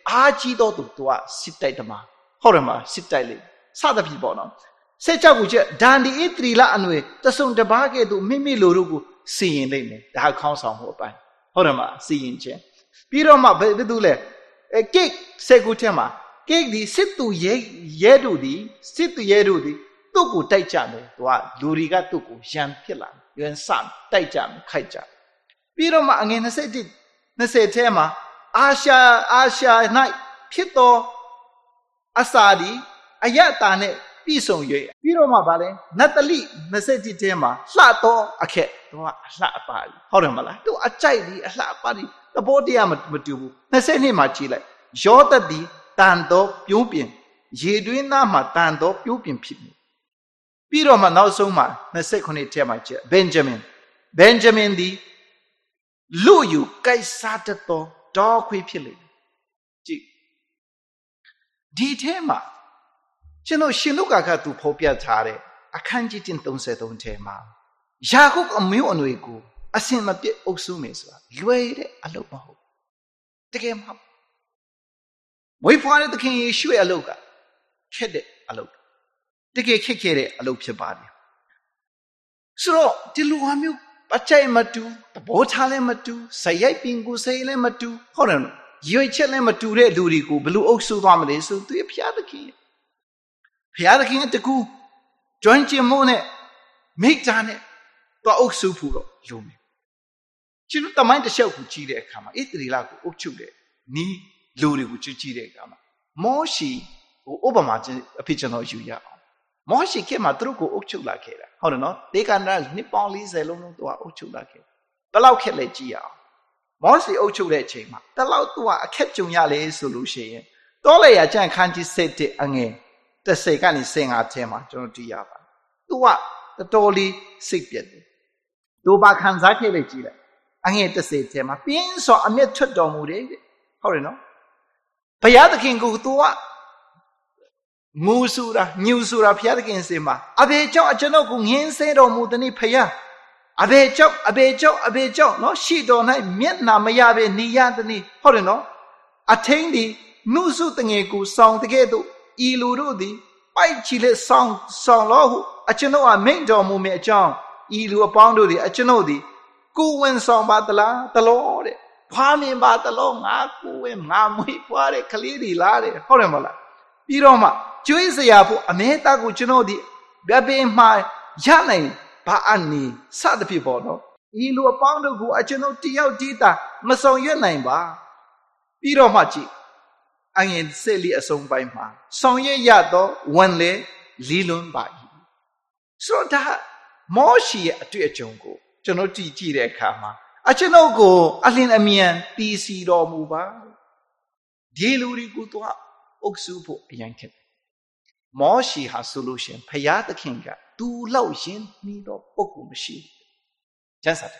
အားကြီးတော့သူကစစ်တိုက်တမှာဟုတ်တယ်မလားစစ်တိုက်လေစသဖြင့်ပေါ့နော်စိတ်ကြောက်ကိုချက်ဒန်ဒီဣတရီလအနွေတဆုံတပါးကဲ့သို့မိမိလိုတို့ကိုစီရင်လိမ့်မယ်ဒါခေါင်းဆောင်မှုအပိုင်းဟုတ်တယ်မလားစီရင်ခြင်းပြီးတော့မှဘယ်သူလဲအဲကိတ်စေကူထဲမှာကိတ်ဒီစစ်သူရဲရဲတို့ဒီစစ်သူရဲတို့ဒီသူ့ကိုတိုက်ကြမယ်သူကလူတွေကသူ့ကိုရန်ဖြစ်လာရန်စတိုက်ကြမယ်ခိုက်ကြပြီးတော့မှအငယ်၂၁ 20ထဲမှာအာရှာအာရှာ၌ဖြစ်သောအစာဒီအယတာနဲ့ပြည်စုံ၍ပြီးတော့မှဗာလဲနတ်တလိ၂၁ထဲမှာလှသောအခက်သူကအလှအပါဟုတ်တယ်မလားသူအကြိုက်ဒီအလှအပါဒီသဘောတရားမတူဘူး၂၂မှာကြည့်လိုက်ယောသတိတန်သောပြုံးပြင်ရေတွင်းသားမှာတန်သောပြုံးပြင်ဖြစ်နေပြီးတော့မှနောက်ဆုံးမှာ၂၉ထဲမှာကြည့်ဘင်ဂျမင်ဘင်ဂျမင်ဒီလူယူကိုက်စားတတ်သောတောခွေးဖြစ်လေကြည့်ဒီထဲမှာကျွန်တော်ရှင်လုကာကသူဖော်ပြထားတဲ့အခန်းကြီး၃၃ထဲမှာယာကုပ်အမျိုးအနွယ်ကိုအစင်မပြတ်အုပ်စုမယ်ဆိုတာလွယ်တဲ့အလုပ်မဟုတ်တကယ်မဟုတ်မွေးဖွားတဲ့သခင်ယေရှုရဲ့အလုပ်ကခက်တဲ့အလုပ်တကယ်ခက်ခဲ့တဲ့အလုပ်ဖြစ်ပါတယ်ဆိုတော့ဒီလူဟာမျိုးအချိုင်မတူသဘောထားလည်းမတူဇယိုက်ပင်ကိုစိတ်လည်းမတူဟုတ်တယ်နော်ရွေချက်လည်းမတူတဲ့လူတွေကိုဘယ်လိုအုပ်စုသွားမလဲဆိုသူဖျားသခင်ဖျားသခင်တကူကျွမ်းကျင်မှုနဲ့မိတာနဲ့တော့အုပ်စုဖို့တော့လိုမယ်ကျွန်တော်တမိုင်းတစ်ချက်ကိုကြည့်တဲ့အခါမှာဣသရေလကိုအုပ်ချုပ်တဲ့နီးလူတွေကိုကြည့်ကြည့်တဲ့အခါမှာမောရှေကိုဥပမာအဖြစ်ကျွန်တော်ယူရအောင်မောရှေခေတ်မှာသူတို့ကိုအုပ်ချုပ်လာခဲ့တာဟုတ်တယ်နော်ဒေကန္တရနှစ်ပေါင်း၄၀လုံးလုံးသူကအုပ်ချုပ်လာခဲ့ဘယ်လောက်ခက်လဲကြည့်ရအောင်မောရှေအုပ်ချုပ်တဲ့အချိန်မှာတလောက်သူကအခက်ကြုံရလေဆိုလို့ရှိရင်တောလေယာကျန်ခန်းကြီး၁၁အငယ်တစ်စိတ်ကနေ၁၅ထဲမှာကျွန်တော်ကြည့်ရပါသူကတော်တော်လေးစိတ်ပြတ်တယ်သူပါခံစားခဲ့လေကြည့်လိုက်အငယ်တစ်စိတ်ထဲမှာပြင်းစွာအမျက်ထွက်တော်မူတယ်ဟုတ်တယ်နော်ဘုရားသခင်ကိုသူကငူဆူတာညူဆူတာဘုရားသခင်စင်မှာအဘေကြောင့်ကျွန်ုပ်ကိုငင်းဆဲတော်မူသည်ဖယားအဘေကြောင့်အဘေကြောင့်အဘေကြောင့်နော်ရှိတော်၌မျက်နာမရပဲနေရသည်ဟုတ်တယ်နော်အထင်းဒီနှုစုတငယ်ကိုဆောင်တကဲ့သို့ဤလူတို့သည်ပိုက်ချီလက်ဆောင်ဆောင်လို့ဟုအကျွန်ုပ်အမိန့်တော်မူမည်အကြောင်းဤလူအပေါင်းတို့သည်အကျွန်ုပ်သည်ကိုဝင်ဆောင်ပါသလားတလို့တဲ့ဖွားမြင်ပါတလို့ငါကိုဝင်ငါမွေးဖွားတဲ့ကလေးတွေလားတဲ့ဟုတ်တယ်မလားပြီးတော့မှကျွေးစရာဖို့အမဲသားကိုကျွန်တော်ဒီဘယ်ပင်မှရနိုင်ဘာအနေစသဖြင့်ပေါ့နော်ဤလူအပေါင်းတို့ကိုအကျွန်ုပ်တယောက်တည်းသာမဆောင်ရွက်နိုင်ပါပြီးတော့မှကြည့်အငယ်၁၄အဆုံးပိုင်းမှာဆောင်ရွက်ရသောဝန်လေလီလွန်းပါ၏ဆိုတော့ဒါမောရှေရဲ့အတွေ့အကြုံကိုကျွန်တော်ကြည့်ကြည့်တဲ့အခါမှာအကျွန်ုပ်ကိုအလင်းအမြန်တည်စီတော်မူပါဒီလူတွေကိုတော့အုပ်စုဖို့အရင်ခက်မောရှေဟာဆိုလို့ရှိရင်ဖယားသခင်ကသူ့လောက်ရင်းနှီးတော့ပုဂ္ဂိုလ်မရှိဘူးကျမ်းစာ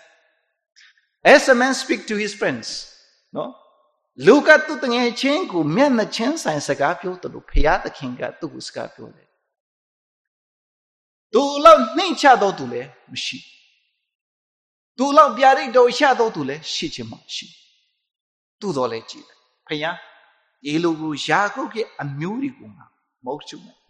As a man speak to his friends နော်လူကသူ့တငယ်ချင်းကိုမျက်နှာချင်းဆိုင်စကားပြောတယ်လို့ဖယားသခင်ကသူ့ကိုစကားပြောတယ်သူ့လောက်နှိမ့်ချတော့သူလည်းမရှိသူ့လောက်ပြရိတ်တော်ရတော့သူလည်းရှိချင်မှရှိသူ့တော်လည်းကြည့်တယ်ဖယားဒီလူကိုယာကုပ်ရဲ့အမျိုးတွေကိုငါမဟုတ်ချူမယ်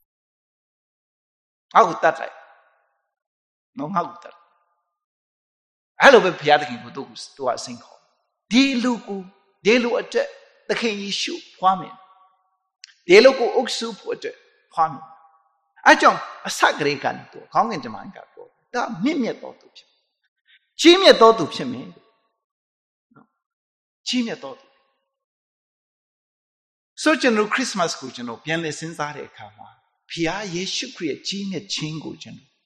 ငါ့ကိုတတ်လိုက်နော်ငါ့ကိုတတ်အဲ့လိုပဲဘုရားသခင်ကိုသူ့ကိုသူကအစင်ခေါ်ဒီလူကိုဒီလူအတွက်သခင်ယေရှုဖွားမယ်ဒီလူကိုအုပ်စုဖို့အတွက်ဖွားမယ်အဲ့ကြောင့်အစကရေကန်တော့ခေါင်းငင်တမန်ကတော့ဒါမြင့်မြတ်တော်သူဖြစ်ကြီးမြတ်တော်သူဖြစ်မယ်နော်ကြီးမြတ်တော်သူဆိုကျွန်တော်ခရစ်စမတ်ကိုကျွန်တော်ပြန်လည်စဉ်းစားတဲ့အခါမှာဖခင်ယေရှုခရစ်ရဲ့ကြီးမြတ်ခြင်းကိုကျွန်တော်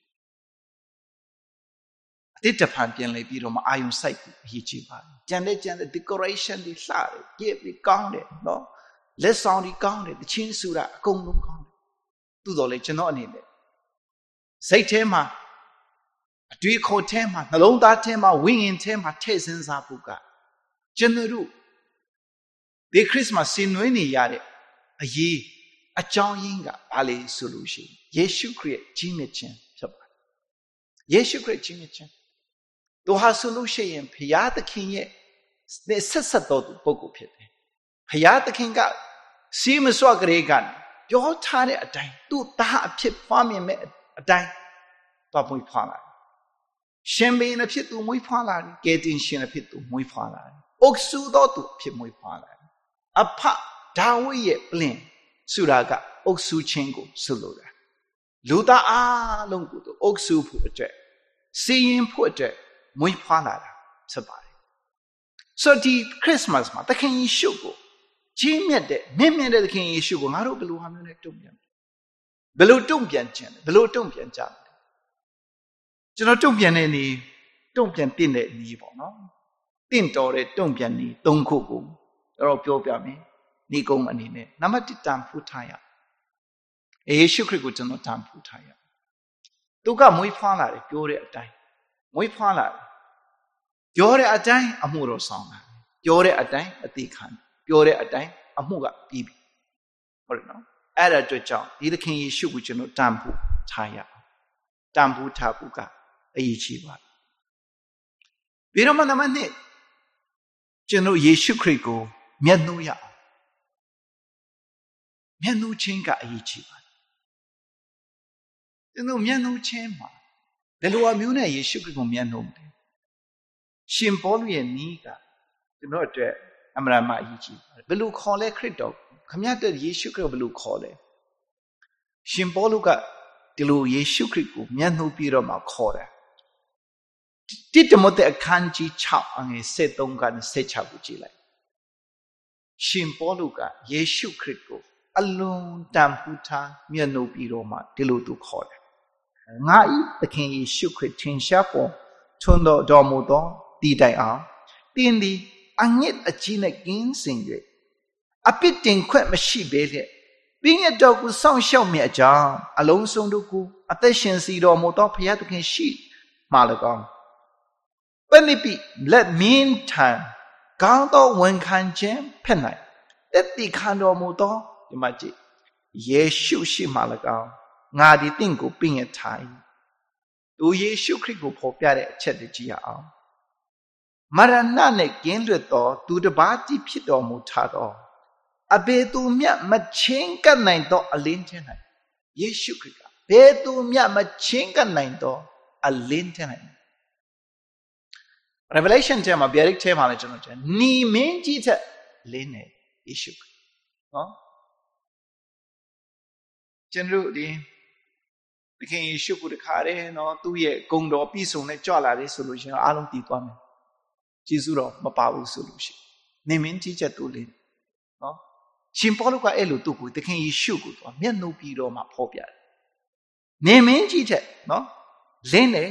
အတိတ်တဖန်ပြန်လည်ပြီးတော့မအာယုံစိုက်ပြီးအရေးကြီးပါတယ်။ကျန်တဲ့ကျန်တဲ့ decoration တွေလှတယ်၊ရေးပြီးကောင်းတယ်နော်။လက်ဆောင်တွေကောင်းတယ်၊တခြင်းဆူတာအကုန်လုံးကောင်းတယ်။သို့တော်လည်းကျွန်တော်အနေနဲ့စိတ်ထဲမှာအတွေးခေါ်ထဲမှာနှလုံးသားထဲမှာဝိညာဉ်ထဲမှာထည့်စဉ်းစားဖို့ကကျွန်တော်တို့ဒီခရစ်မတ်ဆင်နွှဲနေရတဲ့အရေးအကြောင်းရင်းကဘာလဲဆိုလို့ရှိရင်ယေရှုခရစ်ကြီးမြတ်ခြင်းဖြစ်ပါတယ်။ယေရှုခရစ်ကြီးမြတ်ခြင်းသူဟာဆိုလို့ရှိရင်ဘုရားသခင်ရဲ့ဆက်ဆက်တော်သူပုဂ္ဂိုလ်ဖြစ်တယ်ဖယားသခင်ကစီးမစွာကလေးကပြောထားတဲ့အတိုင်းသူ့သားအဖြစ်ဖွားမြင်မဲ့အတိုင်းတော့မွေးဖွားလာတယ်ရှင်ဘင်းအဖြစ်သူမွေးဖွားလာတယ်ကဲတင်ရှင်အဖြစ်သူမွေးဖွားလာတယ်အုပ်စုတော်သူအဖြစ်မွေးဖွားလာတယ်အဖဒါဝိရဲ့ပလင်ဆိုတာကအုပ်စုချင်းကိုဆိုလိုတာလူသားအားလုံးကိုသူအုပ်စုဖို့အတွက်စီရင်ဖို့အတွက်မွေးဖွားလာတာဖြစ်ပါတယ်ဆိုဒီခရစ်စမတ်မှာသခင်ယေရှုကိုကြီးမြတ်တဲ့မြင့်မြတ်တဲ့သခင်ယေရှုကိုငါတို့ဘယ်လိုဟာမျိုးနဲ့တုံ့ပြန်ဘယ်လိုတုံ့ပြန်ခြင်းလဲဘယ်လိုတုံ့ပြန်ကြလဲကျွန်တော်တုံ့ပြန်တဲ့နေတုံ့ပြန်တဲ့နေပေါ့နော်တင့်တော်တဲ့တုံ့ပြန်နေသုံးခုကိုတော့ပြောပြမယ်နေကုန်းအနေနဲ့နံပါတ်တစ်တန်ဖိုးထားရယေရှုခရစ်ကိုကျွန်တော်တန်ဖိုးထားရသူကမွေးဖွားလာတယ်ပြောတဲ့အတိုင်းမွေးဖွားလာတယ်ပြောတဲ့အတိုင်းအမှုတော်ဆောင်လာပြောတဲ့အတိုင်းအတိခံပြောတဲ့အတိုင်းအမှုကပြီးပြီဟုတ်တယ်နော်အဲ့ဒါအတွက်ကြောင့်ဒီသခင်ယေရှုကိုကျွန်တော်တန်ဖိုးထားရတန်ဖိုးထားဖို့ကအရေးကြီးပါတယ်ပြီးတော့မှနံပါတ်နှစ်ကျွန်တော်ယေရှုခရစ်ကိုမျက်နှာရအောင်မျက်နှာချင်းကအရေးကြီးပါတယ်ကျွန်တော်မျက်နှာချင်းမှာဘယ်လိုအမျိုးနဲ့ယေရှုခရစ်ကိုမျက်နှာမလဲရှင်ပေါလုရဲ့နီးကကျွန်တော်အတွက်အမှန်မှအရေးကြီးပါတယ်ဘယ်လိုခေါ်လဲခရစ်တော်ခမရတဲ့ယေရှုခရစ်ကိုဘယ်လိုခေါ်လဲရှင်ပေါလုကဒီလိုယေရှုခရစ်ကိုမျက်နှာပြီးတော့မှခေါ်တယ်တိတမောတဲ့အခန်းကြီး၆အငယ်၁၃ကနေ၁၆ကိုကြည့်လိုက်ရှင်ပေါလုကယေရှုခရစ်ကိုအလွန်တန်ဖိုးထားမျက်နှာပြီးတော့မှဒီလိုသူခေါ်တယ်ငါဤသခင်ယေရှုခရစ်ထင်ရှားပေါ်ထွန်းတော်တော်မူသောတည်တိုင်အောင်တင်းသည်အငစ်အကြီးနဲ့ကင်းစင်၍အပြစ်တင်ခွင့်မရှိဘဲလျက်ပြည့်ညတ်တော်ကိုစောင့်ရှောက်မြတ်ကြောင်းအလုံးစုံတို့ကိုအသက်ရှင်စီတော်မူသောဘုရားသခင်ရှိမှ၎င်းပဏိပိလက်မင်းထံကောင်းသောဝန်ခံခြင်းဖြစ်နိုင်တက်တိခံတော်မူသောဒီမှာကြည့်ယေရှုရှိမှ၎င်းငါဒီတင့်ကိုပြည့်ညတ်ထိုင်သူယေရှုခရစ်ကိုဖော်ပြတဲ့အချက်တွေကြည့်ရအောင်မရဏနဲ့ကင်းလွတ်သောသူတစ်ပါးတည်းဖြစ်တော်မူထားသောအဘယ်သူမျှမချင်းကပ်နိုင်သောအလင်းထဲ၌ယေရှုခရစ်ကဘယ်သူမျှမချင်းကပ်နိုင်သောအလင်းထဲ၌Revelation ထဲမှာဗျာဒိတ်ထဲမှာလည်းကျွန်တော်ကျန်နီမင်းကြီးတဲ့လင်းနေယေရှုခရစ်နော်ကျွန်တော်ဒီသခင်ယေရှုကိုတခါတည်းနော်သူ့ရဲ့ဂုဏ်တော်ပြည့်စုံနဲ့ကြွလာတယ်ဆိုလို့ရှိရင်အားလုံးတည်သွားမယ်ကျေးဇူးတော်မပါဘူးဆိုလို့ရှိရင်နေမင်းကြီးချက်သူလင်းနော်ရှင်ပေါလုကအဲ့လိုသူ့ကိုသခင်ယေရှုကိုသွားမျက်နှာပြီးတော့မှဖော်ပြတယ်နေမင်းကြီးချက်နော်လင်းတယ်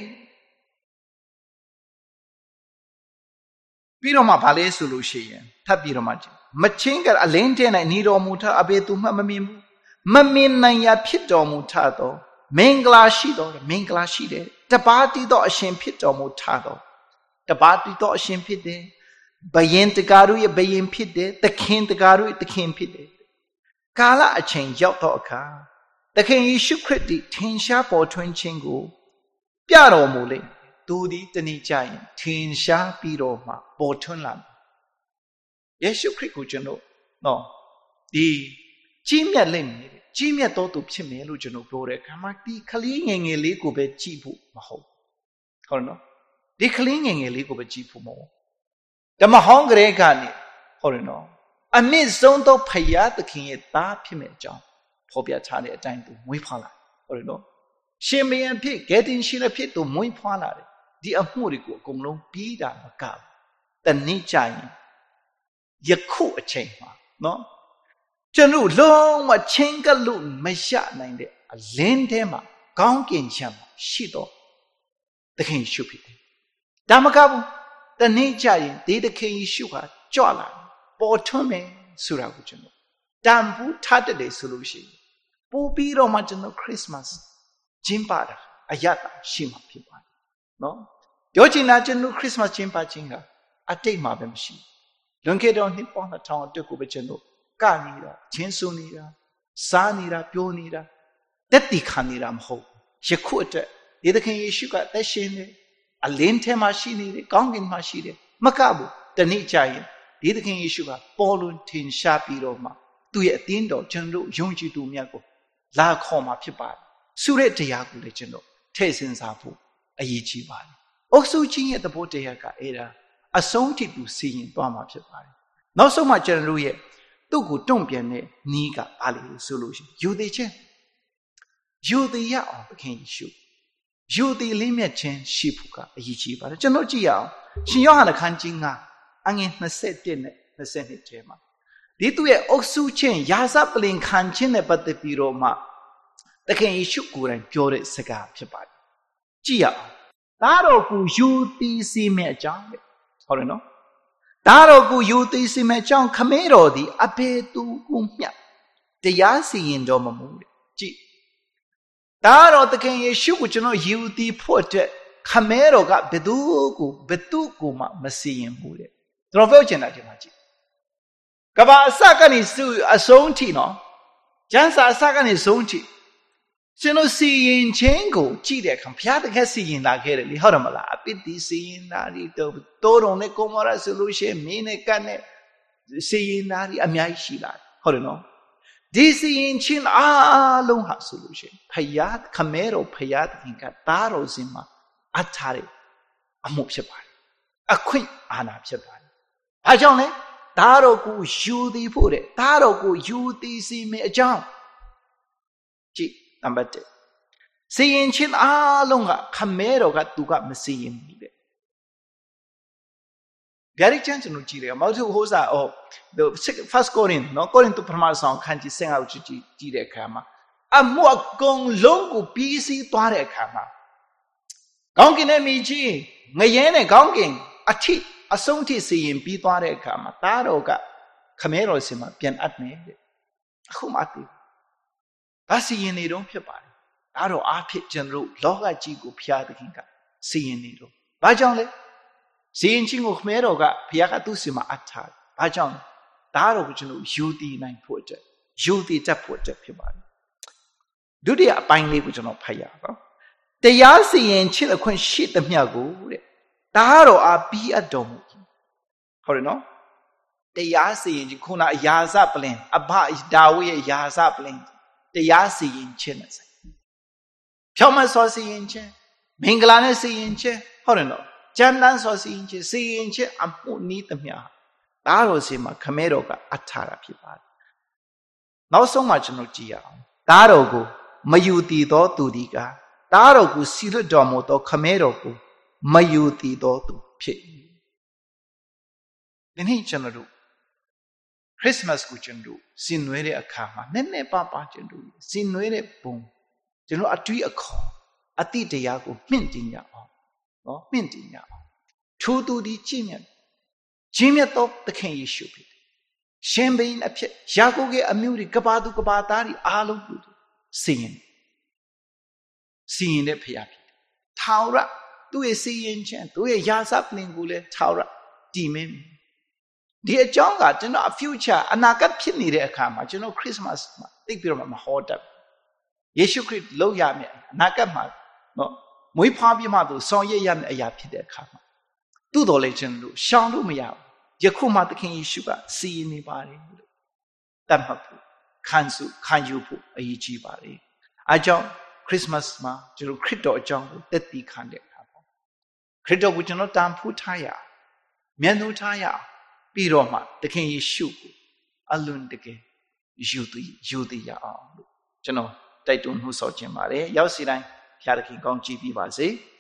ပြီးတော့မှဗာလဲဆိုလို့ရှိရင်ထပ်ပြီးတော့မှမချင်းကအလင်းထဲ၌နေတော်မူထအဘယ်သူမှမမြင်ဘူးမမြင်နိုင်ရာဖြစ်တော်မူထသောမင်္ဂလာရှိတော်မင်္ဂလာရှိတယ်တပါးတည်သောအရှင်ဖြစ်တော်မူထသောတပါးတည်သောအရှင်ဖြစ်တယ်ဘယင်တကာတို့ရဲ့ဘယင်ဖြစ်တယ်သခင်တကာတို့ရဲ့သခင်ဖြစ်တယ်ကာလအချိန်ရောက်သောအခါသခင်ယေရှုခရစ်သည်ထင်ရှားပေါ်ထွန်းခြင်းကိုပြတော်မူလိမ့်သူသည်တနည်းကြရင်ထင်ရှားပြီးတော့မှပေါ်ထွန်းလာမယ်ယေရှုခရစ်ကိုကျွန်တော်နော်ဒီကြီးမြတ်လိမ့်မယ်ကြီးမြတ်တော်သူဖြစ်မယ်လို့ကျွန်တော်ပြောတဲ့အခါမှာဒီခလေးငယ်ငယ်လေးကိုပဲကြည့်ဖို့မဟုတ်ဟုတ်နော်ဒီခလေးငယ်ငယ်လေးကိုပဲကြည့်ဖို့မဟုတ်ဓမ္မဟောင်းကလေးကနေဟုတ်တယ်နော်အမြင့်ဆုံးသောဖယားသခင်ရဲ့သားဖြစ်မယ်အကြောင်းဖော်ပြထားတဲ့အတိုင်းသူမွေးဖွားလာဟုတ်တယ်နော်ရှင်မင်းဖြစ်ဂေတင်ရှင်လည်းဖြစ်သူမွေးဖွားလာတယ်ဒီအမှုတွေကိုအကုန်လုံးပြီးတာမကဘူးတနေ့ကျရင်ယခုအချိန်မှာနော်ကျွန်တော်လုံးဝချင်းကလို့မရနိုင်တဲ့အလင်းထဲမှာကောင်းကင်ချမ်းမှာရှိတော့သခင်ယေရှုဖြစ်တယ်ဒါမကဘူးတနေ့ကျရင်ဒီသခင်ယေရှုဟာကြွလာပေါ်ထွန်းမယ်ဆိုတာကိုကျွန်တော်တန်ဖိုးထားတယ်ဆိုလို့ရှိရင်ပို့ပြီးတော့မှကျွန်တော်ခရစ်စမတ်ကျင်းပတာအရသာရှိမှာဖြစ်ပါတယ်နော်ပြောချင်တာကျွန်တော်ခရစ်စမတ်ကျင်းပခြင်းကအတိတ်မှာပဲမရှိလွန်ခဲ့တော့နှစ်ပေါင်းနှစ်ထောင်အတွက်ကိုပဲကျွန်တော်ကနေတာချင်းစုံနေတာစားနေတာပြောနေတာတက်တီခံနေတာမဟုတ်ယခုအတွက်ဒီသခင်ယေရှုကအသက်ရှင်နေအလင်းထဲမှာရှိနေတယ်ကောင်းကင်မှာရှိတယ်မကဘူးတနေ့ကျရင်ဒီသခင်ယေရှုကပေါ်လွင်ထင်ရှားပြီးတော့မှသူ့ရဲ့အသင်းတော်ကျွန်တော်ယုံကြည်သူများကိုလာခေါ်မှာဖြစ်ပါတယ်ဆုတဲ့တရားကိုလည်းကျွန်တော်ထည့်စဉ်းစားဖို့အရေးကြီးပါတယ်အုပ်စုချင်းရဲ့သဘောတရားကအဲ့ဒါအဆုံးထိသူစီရင်သွားမှာဖြစ်ပါတယ်နောက်ဆုံးမှကျွန်တော်ရဲ့သူ့ကိုတုံ့ပြန်တဲ့နီးကဘာလဲဆိုလို့ရှိရင်ယူသေးခြင်းယူသေးရအောင်သခင်ယေရှုယူသေးလေးမြတ်ခြင်းရှိဖို့ကအရေးကြီးပါတယ်ကျွန်တော်ကြည့်ရအောင်ရှင်ယောဟန်အခန်းကြီး၅အငယ်၂၁နဲ့၂၂ထဲမှာဒီသူရဲ့အုပ်စုချင်းယာစပလင်ခံခြင်းနဲ့ပတ်သက်ပြီးတော့မှသခင်ယေရှုကိုယ်တိုင်ပြောတဲ့စကားဖြစ်ပါတယ်ကြည့်ရအောင်ဒါတော့ကိုယူသေးစီမဲ့အကြောင်းပဲဟုတ်တယ်နော်ဒါတော့ကိုယူသေးစီမဲ့အကြောင်းခမဲတော်သည်အဘေသူကိုမြတ်တရားစီရင်တော်မမူတဲ့ကြည့်ဒါတော့သခင်ယေရှုကိုကျွန်တော်ယူသေးဖို့အတွက်ခမဲတော်ကဘယ်သူကိုဘယ်သူကိုမှမစီရင်ဘူးတဲ့ကျွန်တော်ပြောချင်တာဒီမှာကြည့်ကဘာအစကနေစုအဆုံးထိနော်ကျမ်းစာအစကနေဆုံးထိကျွန်တော်စီရင်ခြင်းကိုကြည့်တဲ့အခါဘုရားတကယ်စီရင်လာခဲ့တယ်လေဟုတ်တယ်မလားအပိတိစီရင်တာဒီတော့တိုးတုံနဲ့ကိုမောရဆိုလို့ရှိရင်မင်းနဲ့ကတ်နဲ့စီရင်တာဒီအများကြီးရှိလာဟုတ်တယ်နော်ဒီစီရင်ခြင်းအားလုံးဟာဆိုလို့ရှိရင်ဘုရားခမဲတော်ဘုရားတခင်ကတားတော်စင်မှာအထားတယ်အမှုဖြစ်ပါတယ်အခွင့်အာဏာဖြစ်ပါတယ်ဘာကြောင့်လဲဒါတော့ကိုယူသည်ဖို့တဲ့ဒါတော့ကိုယူသည်စီမင်းအကြောင်းကြည့်နံပါတ်၁စီရင်ချင်းအားလုံးကခမဲတော်ကသူကမစီရင်ဘူးတဲ့ဗျာဒိတ်ချမ်းကျွန်တော်ကြည့်တယ်မောက်သူဟိုးစားအော် first Corinth နော် Corinth ပထမဆောင်ခန်းကြီးဆယ်အောင်ကြည့်ကြည့်တဲ့အခါမှာအမှုအကုန်လုံးကိုပြီးစီးသွားတဲ့အခါမှာကောင်းကင်နဲ့မြေကြီးငရဲနဲ့ကောင်းကင်အထိအဆုံးထိစီရင်ပြီးသွားတဲ့အခါမှာသားတော်ကခမဲတော်စင်မှာပြန်အပ်နေတယ်အခုမှအသေးဘာစီရင်နေတော့ဖြစ်ပါတယ်ဒါတော့အားဖြင့်ကျွန်တော်လောကကြီးကိုဖျားသခင်ကစီရင်နေတော့ဘာကြောင့်လဲစီရင်ခြင်းကိုခမဲတော်ကဖျားကသူ့စင်မှာအပ်ထားဘာကြောင့်လဲဒါတော့ကိုကျွန်တော်ယူတည်နိုင်ဖို့အတွက်ယူတည်တတ်ဖို့အတွက်ဖြစ်ပါတယ်ဒုတိယအပိုင်းလေးကိုကျွန်တော်ဖတ်ရအောင်တရားစီရင်ခြင်းအခွင့်ရှိသမျှကိုတဲ့ဒါတော့အပြီးအပ်တော်မူဟုတ်တယ်နော်တရားစီရင်ခြင်းခုနအရာဇပလင်အဘဒါဝိရဲ့ယာဇပလင်တရားစီရင်ခြင်းနဲ့ဆိုင်ဖြောင့်မတ်စွာစီရင်ခြင်းမင်္ဂလာနဲ့စီရင်ခြင်းဟုတ်တယ်နော်ကျမ်းတမ်းစွာစီရင်ခြင်းစီရင်ခြင်းအမှုနည်းသမျှဒါတော့စီမှာခမဲတော်ကအထာတာဖြစ်ပါတယ်နောက်ဆုံးမှကျွန်တော်ကြည့်ရအောင်ဒါတော့ကိုမယူတည်သောသူဒီကဒါတော့ကိုစီလွတ်တော်မူသောခမဲတော်ကိုမယူတည်သောသူဖြစ်၏ဒီနေ့ကျွန်တော်တို့ခရစ်စမတ်ကိုကျွန်တော်စင်နွေးတဲ့အခါမှာနည်းနည်းပါးပါးကျွန်တော်စင်နွေးတဲ့ပုံကျွန်တော်အတွေ့အခေါ်အတိတရားကိုမြင့်တင်ကြအောင်နော်မြင့်တင်ကြအောင်ထိုသူဒီကြည်မြတ်ကြည်မြတ်သောသခင်ယေရှုဖြစ်တယ်ရှင်ဘိန်းအဖြစ်ယာကုပ်ရဲ့အမျိုးတွေကဘာသူကဘာသားတွေအားလုံးပြုတယ်စီရင်စီရင်တဲ့ဖခင်ဖြစ်တယ်ထာဝရသူ့ရဲ့စီရင်ခြင်းသူ့ရဲ့ယာစပလင်ကိုလည်းထာဝရတည်မင်းဒီအကြောင်းကကျွန်တော် future အနာဂတ်ဖြစ်နေတဲ့အခါမှာကျွန်တော် Christmas မှာသိပြီးတော့မဟောတတ်ယေရှုခရစ်လောက်ရမယ်အနာဂတ်မှာနော်မွေးဖွားပြီးမှသူဆောင်ရွက်ရမယ်အရာဖြစ်တဲ့အခါမှာသို့တော်လည်းကျွန်တော်ရှောင်လို့မရဘူးယခုမှသခင်ယေရှုကစီရင်နေပါတယ်လို့တတ်မှတ်ဖို့ခံစုခံယူဖို့အရေးကြီးပါတယ်အဲကြောင့် Christmas မှာကျွန်တော်ခရစ်တော်အကြောင်းကိုတက်တည်ခံတဲ့အခါပေါ့ခရစ်တော်ကိုကျွန်တော်တန်ဖိုးထားရမြတ်နိုးထားရပြီးတော့မှသခင်ယေရှုကိုအလွန်တကယ်ယူတည်ယူတည်ရအောင်လို့ကျွန်တော်တိုက်တွန်းနှိုးဆော်ခြင်းပါတယ်ရောက်စီတိုင်းဖျားသခင်ကောင်းချီးပေးပါစေ